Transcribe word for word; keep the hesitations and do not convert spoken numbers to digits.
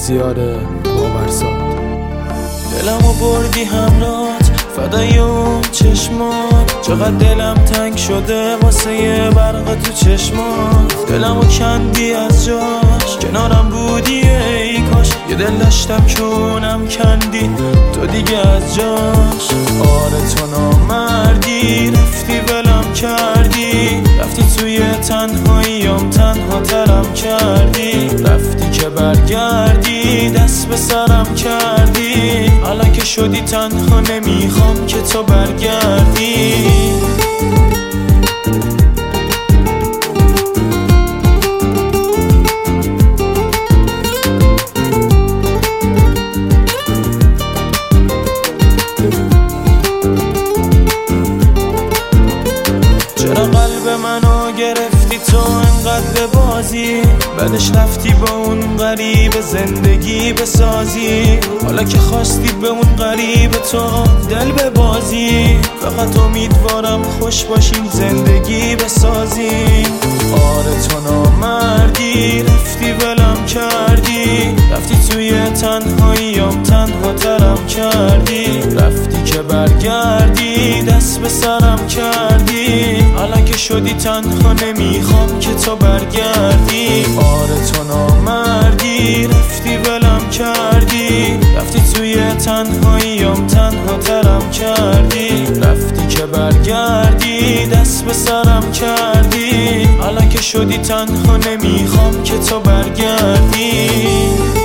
مازیار باورساد. دلمو بردی همراهت فدای اون چشمات، چقدر دلم تنگ شده واسه یه برق تو چشمات. دلمو کندی از جاش، کنارم بودی ای کاش، یه دل داشتم که اونم کندی تو دیگه از جاش. آره تو نامردی، رفتی ولم کردی، رفتی توی تنهاییام تنها ترم کردی، رفتی که برگردی دست به سرم کردی. الان که شدی تنها نمیخوام که تو برگردی. چرا قلب منو گرفتی تو انقدر به بازی، بعدش رفتی با اون غریب زندگی بسازی. حالا که خواستی به اون غریب تو دل ببازی، فقط امیدوارم خوش باشیم زندگی بسازیم. آره تو نامردی، رفتی ولم کردی، رفتی توی تنهاییام تنها ترم کردی، رفتی که برگردی دست به سرم کردی. الان که شدی تنها نمیخوام که تو برگردی. آره تو نامردی، رفتی ولم کردی، رفتی توی تنهاییام تنها ترم کردی، رفتی که برگردی دست به سرم کردی. الان که شدی تنها نمیخوام که تو برگردی.